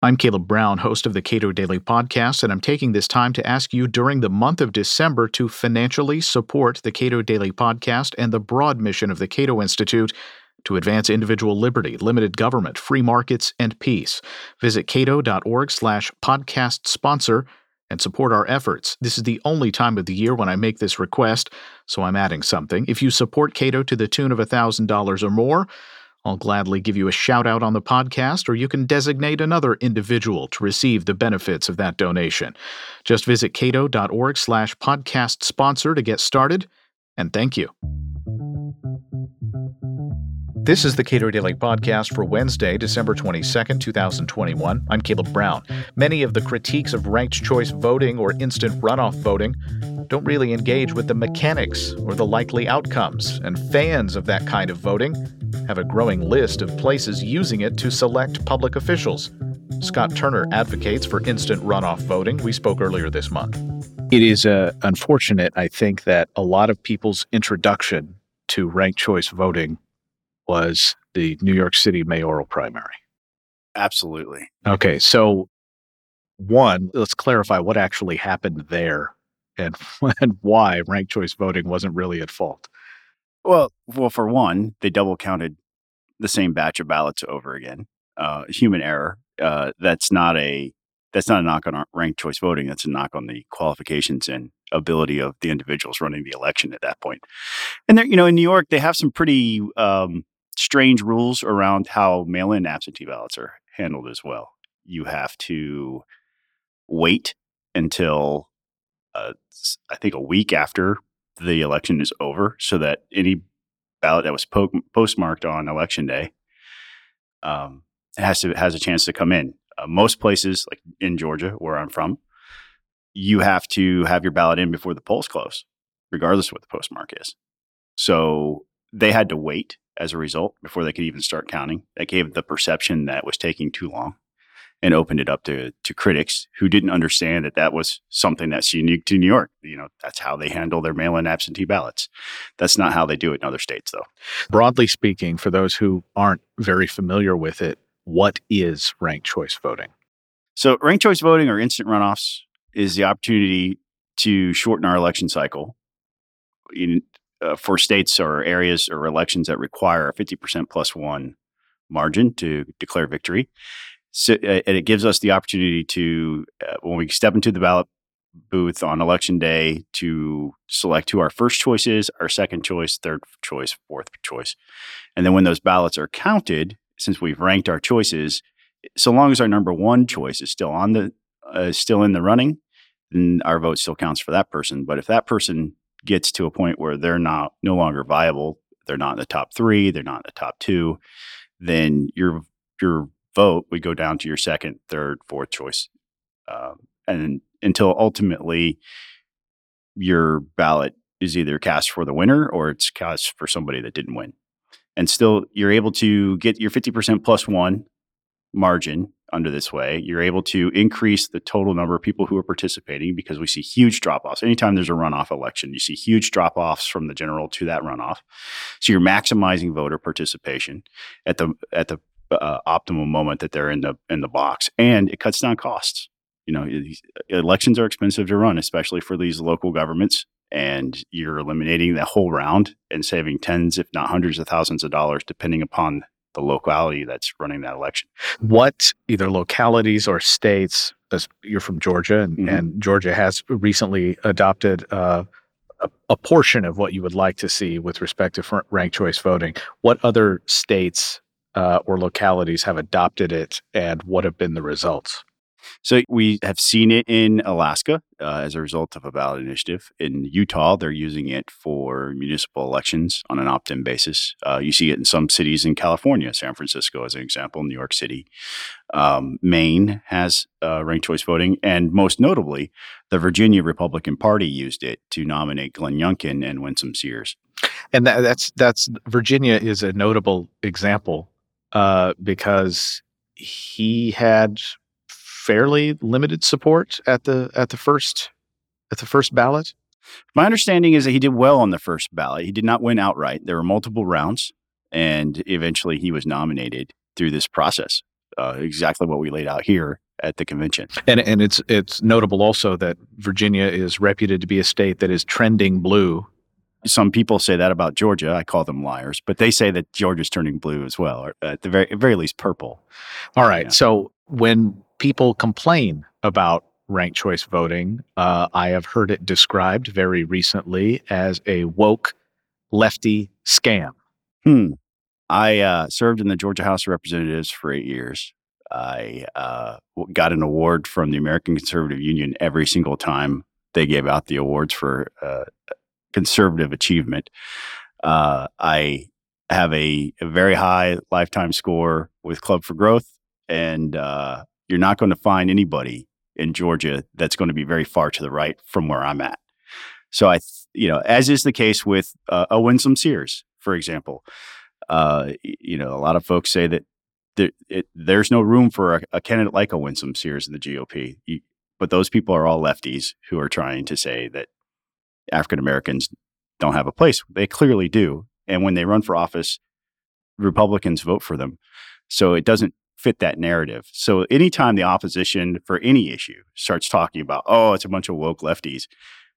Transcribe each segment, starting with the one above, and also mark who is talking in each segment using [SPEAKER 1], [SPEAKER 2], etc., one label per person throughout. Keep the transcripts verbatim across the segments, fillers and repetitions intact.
[SPEAKER 1] I'm Caleb Brown, host of the Cato Daily Podcast, and I'm taking this time to ask you during the month of December to financially support the Cato Daily Podcast and the broad mission of the Cato Institute to advance individual liberty, limited government, free markets, and peace. Visit cato.org slash podcast sponsor and support our efforts. This is the only time of the year when I make this request, so I'm adding something. If you support Cato to the tune of one thousand dollars or more, I'll gladly give you a shout-out on the podcast, or you can designate another individual to receive the benefits of that donation. Just visit cato.org slash podcast sponsor to get started, and thank you. This is the Cato Daily Podcast for Wednesday, December twenty-second, twenty twenty-one. I'm Caleb Brown. Many of the critiques of ranked choice voting or instant runoff voting don't really engage with the mechanics or the likely outcomes, and fans of that kind of voting have a growing list of places using it to select public officials. Scott Turner advocates for instant runoff voting. We spoke earlier this month. It is uh, unfortunate, I think, that a lot of people's introduction to ranked choice voting was the New York City mayoral primary.
[SPEAKER 2] Absolutely.
[SPEAKER 1] Okay, so one, let's clarify what actually happened there and, and why ranked choice voting wasn't really at fault.
[SPEAKER 2] Well, well, for one, they double counted the same batch of ballots over again. Uh, human error. Uh, that's not a that's not a knock on ranked choice voting. That's a knock on the qualifications and ability of the individuals running the election at that point. And there, you know, in New York, they have some pretty um, strange rules around how mail-in absentee ballots are handled as well. You have to wait until uh, I think a week after the election is over, so that any ballot that was po- postmarked on election day um, has to has a chance to come in. Uh, most places, like in Georgia, where I'm from, you have to have your ballot in before the polls close, regardless of what the postmark is. So they had to wait as a result before they could even start counting. That gave the perception that it was taking too long, and opened it up to to critics who didn't understand that that was something that's unique to New York. You know, that's how they handle their mail-in absentee ballots. That's not how they do it in other states, though.
[SPEAKER 1] Broadly speaking, for those who aren't very familiar with it, what is ranked choice voting?
[SPEAKER 2] So ranked choice voting or instant runoffs is the opportunity to shorten our election cycle in, uh, for states or areas or elections that require a fifty percent plus one margin to declare victory. So, uh, and it gives us the opportunity to, uh, when we step into the ballot booth on election day, to select who our first choice is, our second choice, third choice, fourth choice. And then when those ballots are counted, since we've ranked our choices, so long as our number one choice is still on the uh, still in the running, then our vote still counts for that person. But if that person gets to a point where they're not no longer viable, they're not in the top three, they're not in the top two, then your your vote would go down to your second, third, fourth choice, um, and until ultimately your ballot is either cast for the winner or it's cast for somebody that didn't win. And still, you're able to get your fifty percent plus one margin under this way. You're able to increase the total number of people who are participating, because we see huge drop-offs. Anytime there's a runoff election, you see huge drop-offs from the general to that runoff. So you're maximizing voter participation at the at the uh, optimal moment that they're in the in the box, and it cuts down costs. You know, elections are expensive to run, especially for these local governments. And you're eliminating the whole round and saving tens, if not hundreds of thousands of dollars, depending upon the locality that's running that election.
[SPEAKER 1] What either localities or states, as you're from Georgia, and, mm-hmm. and Georgia has recently adopted uh, a, a portion of what you would like to see with respect to ranked choice voting. What other states uh, or localities have adopted it, and what have been the results?
[SPEAKER 2] So we have seen it in Alaska uh, as a result of a ballot initiative. In Utah, they're using it for municipal elections on an opt-in basis. Uh, you see it in some cities in California, San Francisco as an example, New York City. Um, Maine has uh, ranked choice voting. And most notably, the Virginia Republican Party used it to nominate Glenn Youngkin and Winsome Sears.
[SPEAKER 1] And that, that's that's Virginia is a notable example uh, because he had fairly limited support at the at the first at the first ballot.
[SPEAKER 2] My understanding is that he did well on the first ballot. He did not win outright. There were multiple rounds, and eventually he was nominated through this process. uh, exactly what we laid out here at the convention.
[SPEAKER 1] And and it's it's notable also that Virginia is reputed to be a state that is trending blue.
[SPEAKER 2] Some people say that about Georgia. I call them liars, but they say that Georgia's turning blue as well, or at the very, at very least purple.
[SPEAKER 1] All right.
[SPEAKER 2] Yeah.
[SPEAKER 1] So when people complain about ranked choice voting, uh, I have heard it described very recently as a woke lefty scam.
[SPEAKER 2] Hmm. I uh, served in the Georgia House of Representatives for eight years. I uh, got an award from the American Conservative Union every single time they gave out the awards for uh, conservative achievement. Uh, I have a, a very high lifetime score with Club for Growth, and uh, you're not going to find anybody in Georgia that's going to be very far to the right from where I'm at. So I, th- you know, as is the case with uh, a Winsome Sears, for example, uh, you know, a lot of folks say that there, it, there's no room for a, a candidate like a Winsome Sears in the G O P. You, but those people are all lefties who are trying to say that African Americans don't have a place. They clearly do. And when they run for office, Republicans vote for them. So it doesn't fit that narrative. So anytime the opposition for any issue starts talking about, oh, it's a bunch of woke lefties,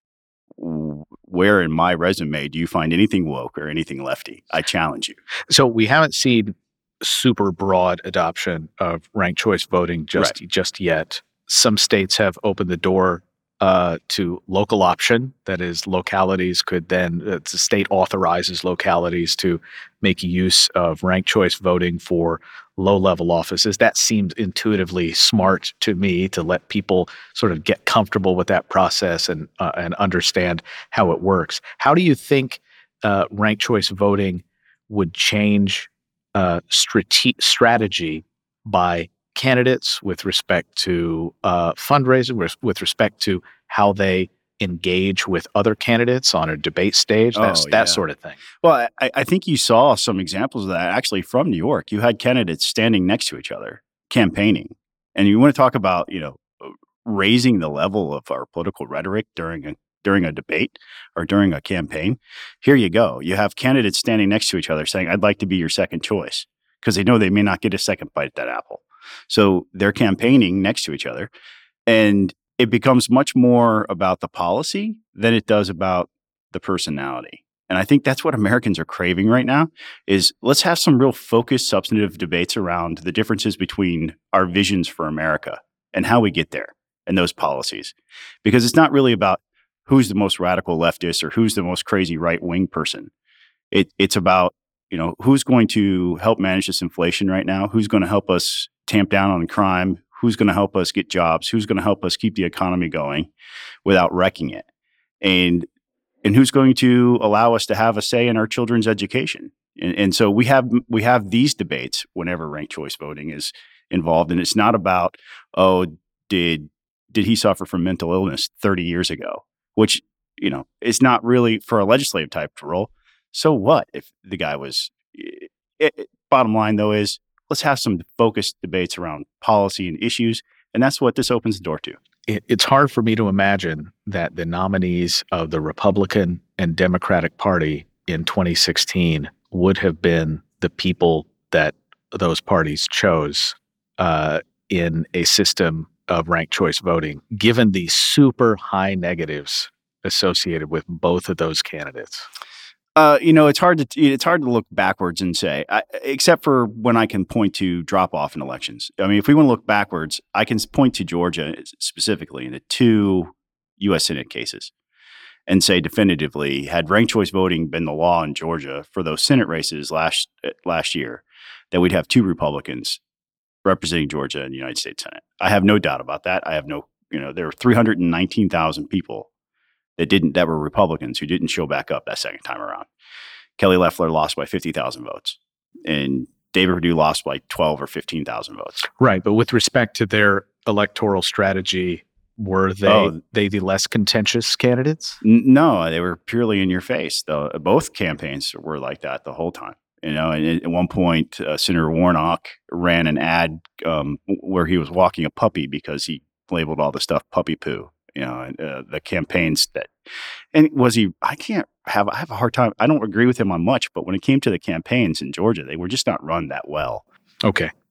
[SPEAKER 2] where in my resume do you find anything woke or anything lefty? I challenge you.
[SPEAKER 1] So we haven't seen super broad adoption of ranked choice voting just
[SPEAKER 2] Right.
[SPEAKER 1] just yet. Some states have opened the door uh, to local option. That is, localities could then, uh, the state authorizes localities to make use of ranked choice voting for low-level offices. That seems intuitively smart to me, to let people sort of get comfortable with that process and uh, and understand how it works. How do you think uh, ranked choice voting would change uh, strate- strategy by candidates with respect to uh, fundraising, with, with respect to how they engage with other candidates on a debate stage, that's,
[SPEAKER 2] Oh,
[SPEAKER 1] that
[SPEAKER 2] yeah.
[SPEAKER 1] sort of thing?
[SPEAKER 2] Well, I, I think you saw some examples of that actually from New York. You had candidates standing next to each other, campaigning. And you want to talk about, you know, raising the level of our political rhetoric during a during a debate or during a campaign. Here you go. You have candidates standing next to each other saying, I'd like to be your second choice, because they know they may not get a second bite at that apple. So they're campaigning next to each other. And it becomes much more about the policy than it does about the personality. And I think that's what Americans are craving right now is let's have some real focused, substantive debates around the differences between our visions for America and how we get there and those policies. Because it's not really about who's the most radical leftist or who's the most crazy right-wing person. It, it's about, you know, who's going to help manage this inflation right now? Who's going to help us tamp down on crime? Who's going to help us get jobs? Who's going to help us keep the economy going without wrecking it? And and who's going to allow us to have a say in our children's education? And, and so we have we have these debates whenever ranked choice voting is involved, and it's not about, oh, did did he suffer from mental illness thirty years ago? Which, you know, is not really for a legislative type role. So what if the guy was? It, it, bottom line, though, is let's have some focused debates around policy and issues, and that's what this opens the door to.
[SPEAKER 1] It, it's hard for me to imagine that the nominees of the Republican and Democratic Party in twenty sixteen would have been the people that those parties chose uh, in a system of ranked choice voting, given the super high negatives associated with both of those candidates.
[SPEAKER 2] Uh, you know, it's hard to it's hard to look backwards and say, I, except for when I can point to drop off in elections. I mean, if we want to look backwards, I can point to Georgia specifically in the two U S Senate cases and say definitively, had ranked choice voting been the law in Georgia for those Senate races last last year, that we'd have two Republicans representing Georgia in the United States Senate. I have no doubt about that. I have no, you know, there were three hundred nineteen thousand people that didn't that were Republicans who didn't show back up that second time around. Kelly Loeffler lost by fifty thousand votes, and David Perdue lost by twelve or fifteen thousand votes.
[SPEAKER 1] Right, but with respect to their electoral strategy, were they
[SPEAKER 2] Oh.
[SPEAKER 1] they the less contentious candidates?
[SPEAKER 2] N- no, they were purely in your face. The, both campaigns were like that the whole time. You know, and at one point, uh, Senator Warnock ran an ad um, where he was walking a puppy because he labeled all the stuff puppy poo. You know, and uh, the campaigns that, and was he? I can't have. I have a hard time. I don't agree with him on much, but when it came to the campaigns in Georgia, they were just not run that well.
[SPEAKER 1] Okay.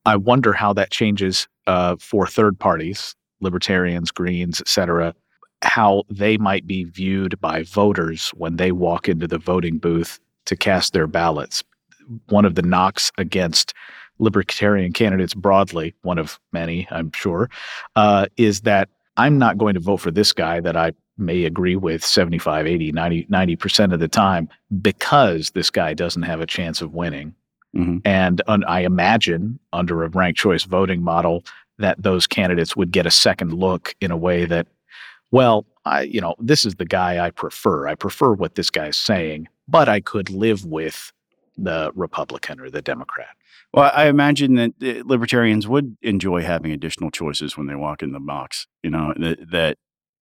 [SPEAKER 1] I wonder how that changes uh, for third parties, libertarians, Greens, et cetera, how they might be viewed by voters when they walk into the voting booth to cast their ballots. One of the knocks against libertarian candidates broadly, one of many, I'm sure, uh, is that I'm not going to vote for this guy that I may agree with seventy-five, eighty, ninety, ninety percent of the time because this guy doesn't have a chance of winning. Mm-hmm. And un- I imagine under a ranked choice voting model that those candidates would get a second look in a way that, well, I, you know, this is the guy I prefer. I prefer what this guy's saying, but I could live with the Republican or the Democrat.
[SPEAKER 2] Well, I imagine that libertarians would enjoy having additional choices when they walk in the box. You know, that, that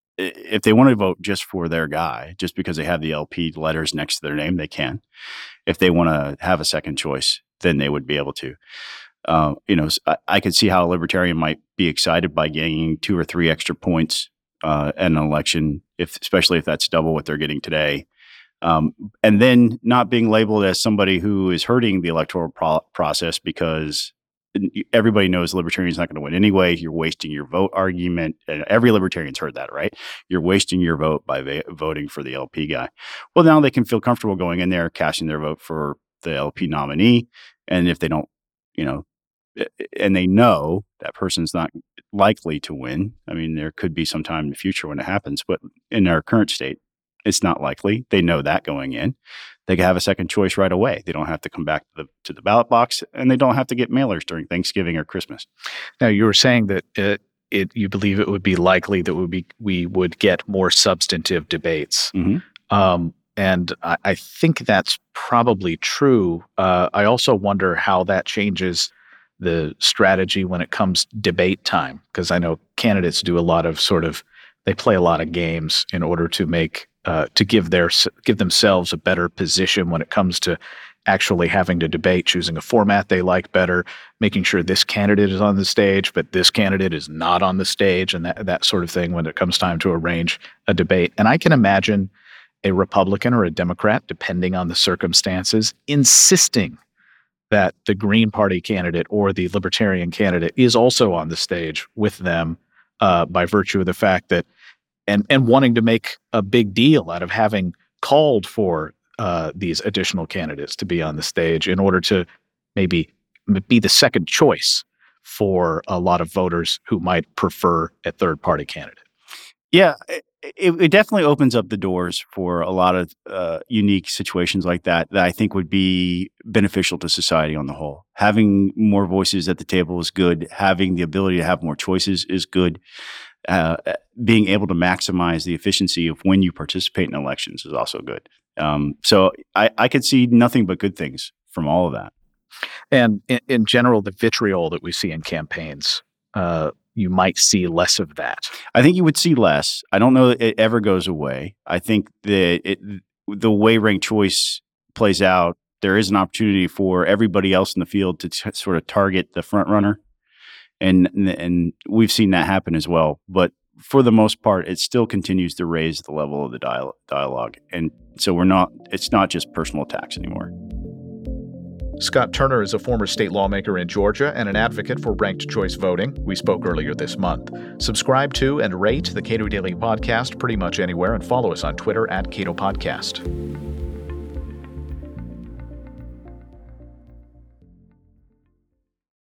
[SPEAKER 2] if they want to vote just for their guy, just because they have the L P letters next to their name, they can. If they want to have a second choice, then they would be able to. Uh, you know, I, I could see how a libertarian might be excited by gaining two or three extra points uh, in an election, if especially if that's double what they're getting today. Um, and then not being labeled as somebody who is hurting the electoral pro- process because everybody knows libertarian's not going to win anyway. You're wasting your vote argument. And every libertarian's heard that, right? You're wasting your vote by va- voting for the L P guy. Well, now they can feel comfortable going in there, casting their vote for the L P nominee. And if they don't, you know, and they know that person's not likely to win. I mean, there could be some time in the future when it happens, but in our current state, it's not likely. They know that going in. They can have a second choice right away. They don't have to come back to the to the ballot box, and they don't have to get mailers during Thanksgiving or Christmas.
[SPEAKER 1] Now, you were saying that it, it you believe it would be likely that we be we would get more substantive debates,
[SPEAKER 2] mm-hmm.
[SPEAKER 1] um, and I, I think that's probably true. Uh, I also wonder how that changes the strategy when it comes debate time, because I know candidates do a lot of sort of they play a lot of games in order to make. Uh, to give their give themselves a better position when it comes to actually having to debate, choosing a format they like better, making sure this candidate is on the stage, but this candidate is not on the stage, and that that sort of thing when it comes time to arrange a debate. And I can imagine a Republican or a Democrat, depending on the circumstances, insisting that the Green Party candidate or the Libertarian candidate is also on the stage with them uh, by virtue of the fact that And and wanting to make a big deal out of having called for uh, these additional candidates to be on the stage in order to maybe be the second choice for a lot of voters who might prefer a third-party candidate.
[SPEAKER 2] Yeah, it, it definitely opens up the doors for a lot of uh, unique situations like that that I think would be beneficial to society on the whole. Having more voices at the table is good. Having the ability to have more choices is good. Uh, being able to maximize the efficiency of when you participate in elections is also good. Um, so I, I could see nothing but good things from all of that.
[SPEAKER 1] And in, in general, the vitriol that we see in campaigns, uh, you might see less of that.
[SPEAKER 2] I think you would see less. I don't know that it ever goes away. I think that it, the way ranked choice plays out, there is an opportunity for everybody else in the field to t- sort of target the front runner. And and we've seen that happen as well. But for the most part, it still continues to raise the level of the dial- dialogue. And so we're not, it's not just personal attacks anymore.
[SPEAKER 1] Scott Turner is a former state lawmaker in Georgia and an advocate for ranked choice voting. We spoke earlier this month. Subscribe to and rate the Cato Daily Podcast pretty much anywhere and follow us on Twitter at Cato Podcast.